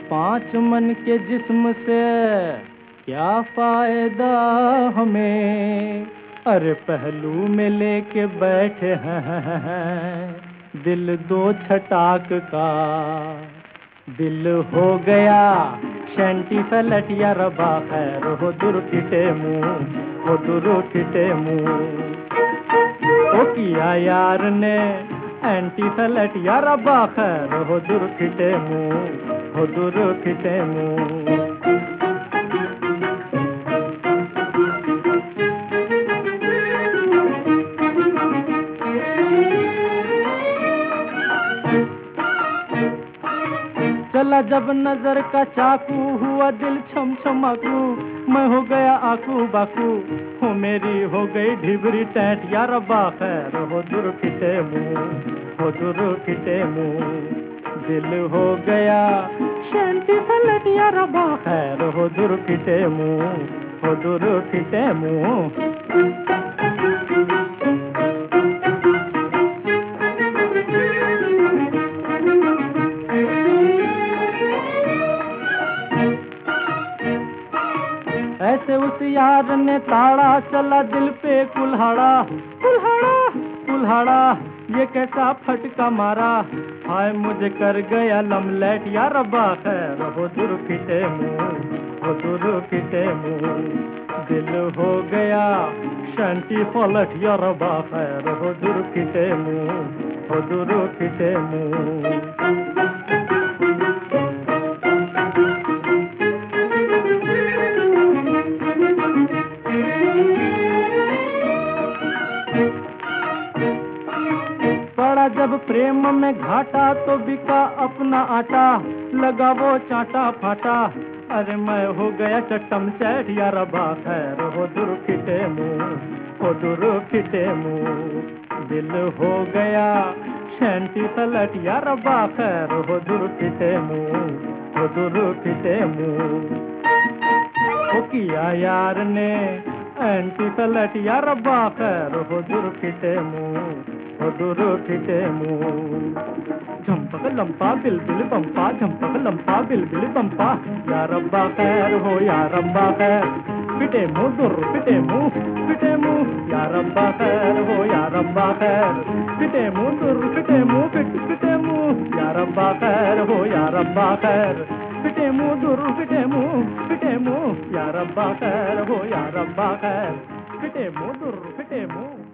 पांच मन के जिस्म से क्या फायदा हमें, अरे पहलू में लेके बैठे हैं दिल दो छटाक का। दिल हो गया शंटी सलटिया रबा खैर हो दुर्फिटे मुंह, हो दुर्फिटे मुंह। ओ किया यार ने एंटी सलटिया रबा खैर हो दुर्फिटे मुंह, हो दुर्फिटे मुंह। चला जब नजर का चाकू हुआ दिल छम छमाकू, मैं हो गया आकू बाकू, हो मेरी हो गई ढिबरी टैट या रब्बा खैर हो दुर्फिटे मुंह, हो दुर्फिटे मुंह। दिल हो गया शंटी सलट या रब्बा खैर हो दुर्फिटे मुंह, हो दुर्फिटे मुंह। ऐसे उस यार ने ताड़ा चला दिल पे कुल्हाड़ा, कुल्हाड़ा कुल्हाड़ा ये कैसा फटका मारा, हाय मुझे कर गया लमलेट या रब्बा खैर हो दुर्फिटे मुंह, हो दुर्फिटे मुंह। दिल हो गया शंटी फलट या रब्बा खैर हो दुर्फिटे मुंह, हो दुर्फिटे मुंह। पड़ा जब प्रेम में घाटा तो बिका अपना आटा, लगा वो चाटा फाटा, अरे मैं हो गया चट्टम चैट या रब्बा खैर हो दुर्फिटे मुंह, हो दुर्फिटे मुंह। दिल हो गया शंटी सलट या रब्बा खैर हो दुर्फिटे मुंह, हो दुर्फिटे मुंह। ओ किया यार ने एंटी सलट या रब्बा खैर हो दुर्फिटे मुंह, हो दुर्फिटे मुंह। झंपक लंपा बिलबिल बंपा, झंपक लंपा बिलबिल बंपा, या रब्बा खैर हो या रब्बा खैर, फिटे मुंह दुर्फिटे मुंह, फिटे मुंह या रब्बा खैर हो या रब्बा खैर, फिटे मुंह दुर्फिटे मुंह, फिटे मुंह या रब्बा खैर हो या रब्बा खैर, फिटे मुंह दुर्फिटे मुंह, फिटे मुंह या रब्बा खैर हो या रब्बा खैर, फिटे मुंह दुर्फिटे मुंह।